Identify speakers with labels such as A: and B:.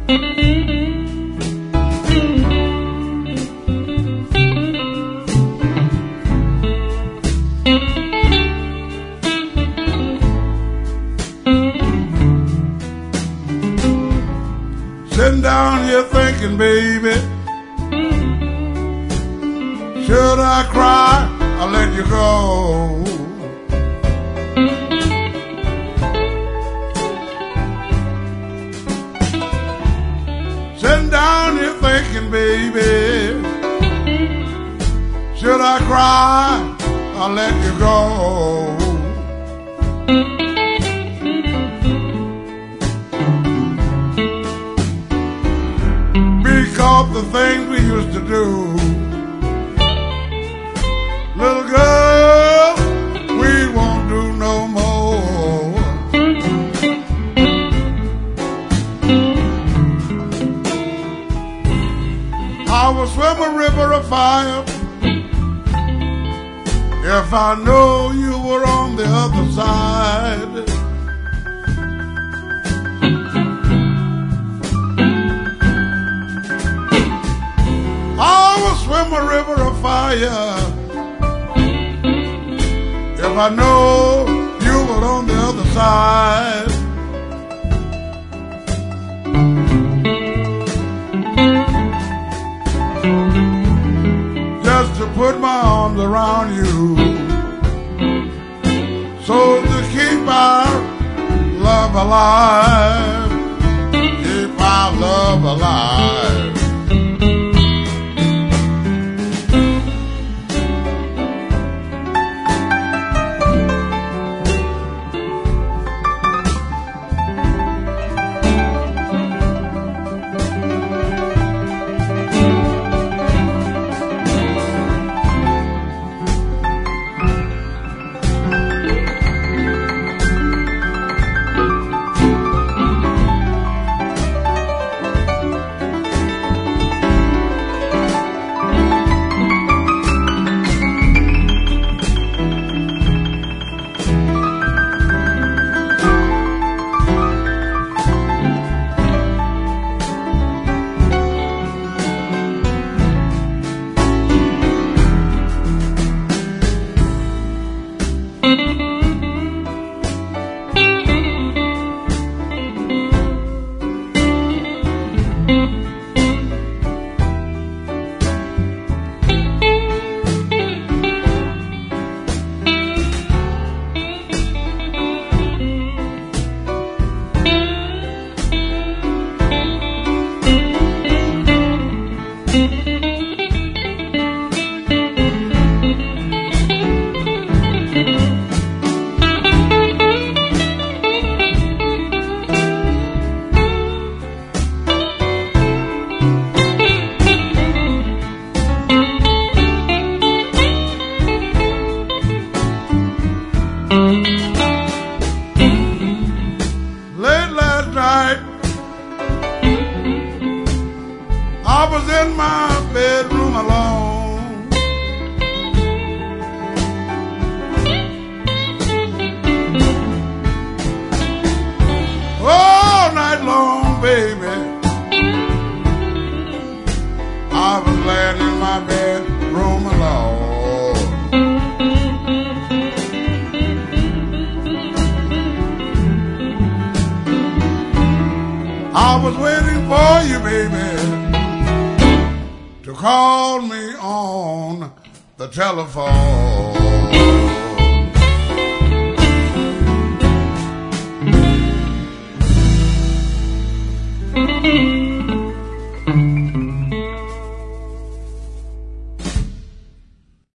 A: Sitting down here thinking, baby, should I cry or let you go? Sitting down here thinking, baby, should I cry or let you go? Because the things we used to do, little girl, we won't do no more. I will swim a river of fire if I know you were on the other side. I will swim a river of fire if I know you were on the other side. Just to put my arms around you, so to keep our love alive, keep our love alive. Late last night, I was in my bedroom alone. All night long, baby, I was laying in my bedroom alone. I was waiting for you, baby, to call me on the telephone.